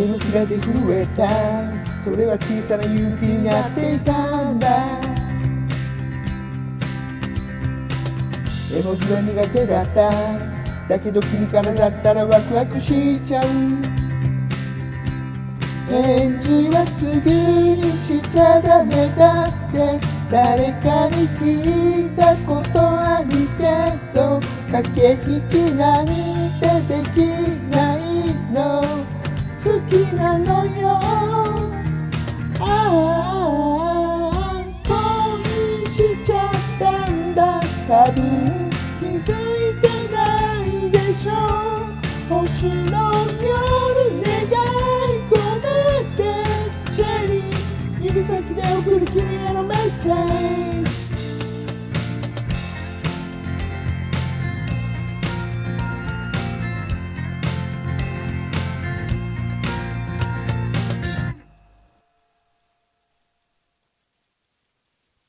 手のひらで震えた、それは小さな勇気になっていたんだ。絵文字は苦手だった、だけど君からだったらワクワクしちゃう。返事はすぐにしちゃダメだって誰かに聞いたことあるけど、駆け引きなんてできないの、好きなのよ。ああ、恋しちゃったんだ、多分気づいてないでしょ。星の夜願い込めてチェリー、指先で送る君へのメッセージ。